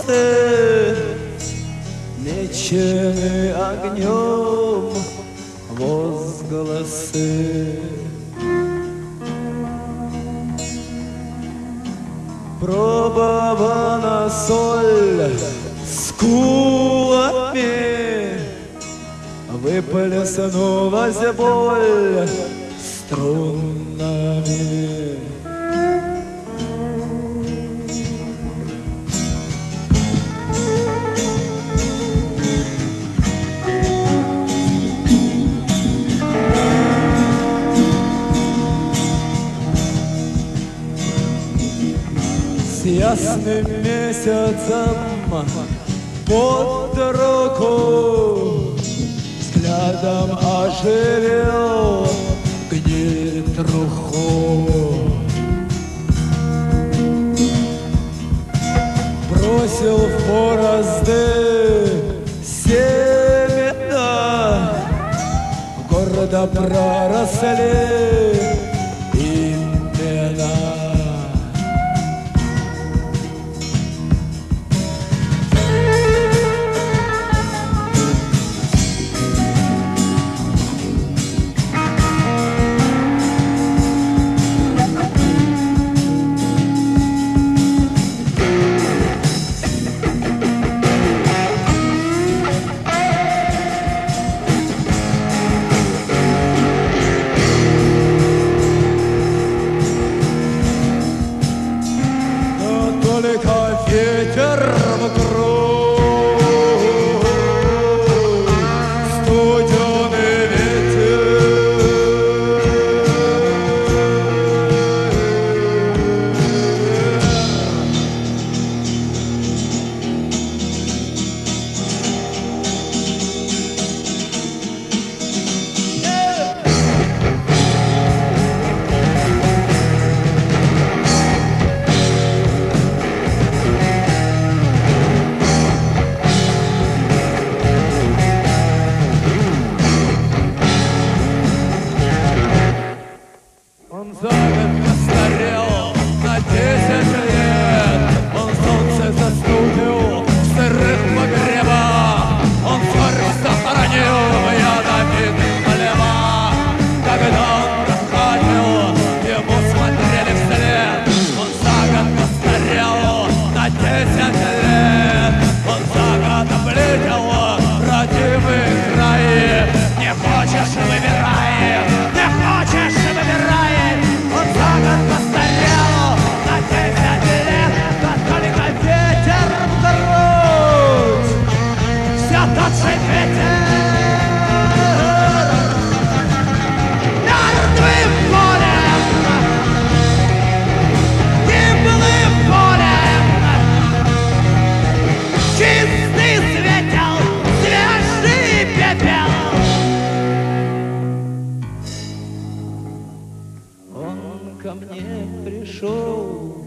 мосты, мечены огнем возгласы. Пробована соль скулами, выплеснулась боль струнами. С ясным месяцем под руку, взглядом оживил гниль труху. Бросил в борозды семена, гордо проросли имена. Только ветер вокруг, студеный ветер. Он за год постарел на 10 лет, он солнце застудил в сырых погребах, он скорбь сохранил в ядовитых полевах. Когда он проходил, ему смотрели вслед. Он за год постарел на 10 лет, он за год облетел родимые краи. Не хочешь — выбирай, не хочешь — выбирай. Он за год постарел на 10 лет, да только ветер в грудь, все тот же ветер. Мертвым полем, гиблым полем, чистый светел, свежий пепел. Он ко мне пришел,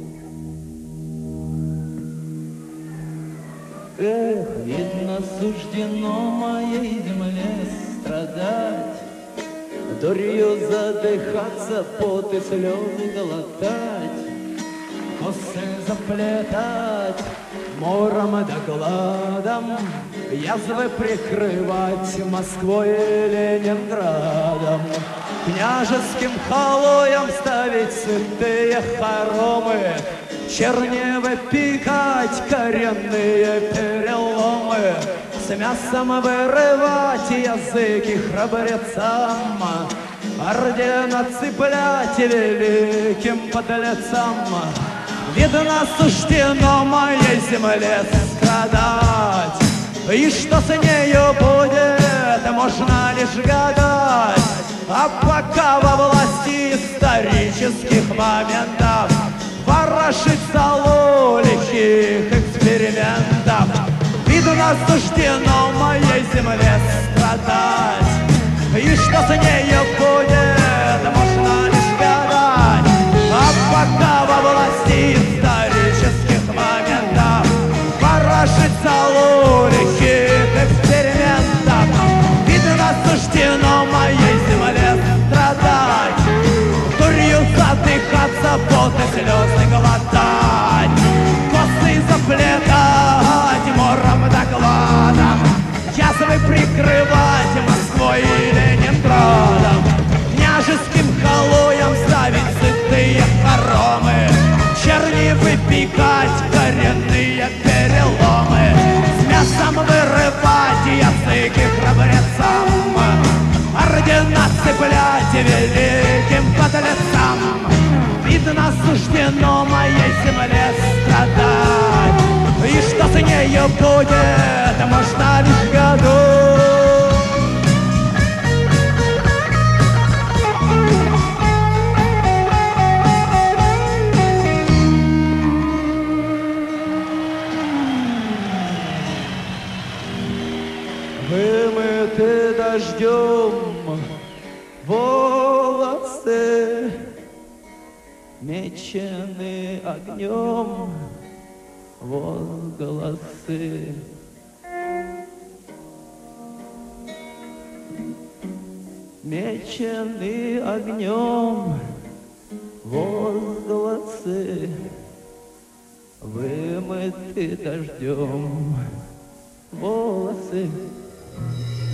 эх, видно, суждено моей земле страдать, дурью задыхаться, пот и слезы глотать, косы заплетать мором да гладом, язвы прикрывать Москвой и Ленинградом. Княжеским халуем ставить сытые хоромы, черневы пикать коренные переломы, с мясом вырывать языки храбрецам, ордена цеплять великим подлецам. Видно, суждено моей земле страдать, и что с нею будет, можно лишь гадать. А пока во власти исторических моментов ворошить залу лихих экспериментов, видно, суждено моей земле страдать, и что с нею будет, можно лишь гадать. А пока во власти исторических моментов ворошить залу лихих экспериментов, видно, суждено моей земле страдать, дурью задыхаться, пот и слезы глотать, косы заплетать прикрывать Москвой и Ленинградом, княжеским халуем ставить сытые хоромы, черни выпекать коренные переломы, с мясом вырывать языки храбрецам, ордена цеплять великим подлецам. Видно, суждено моей земле страдать, и что с нею будет, можно лишь гадать. Вымыты дождем волосы, мечены огнем возгласы. Мечены огнем возгласы, вымыты дождем волосы.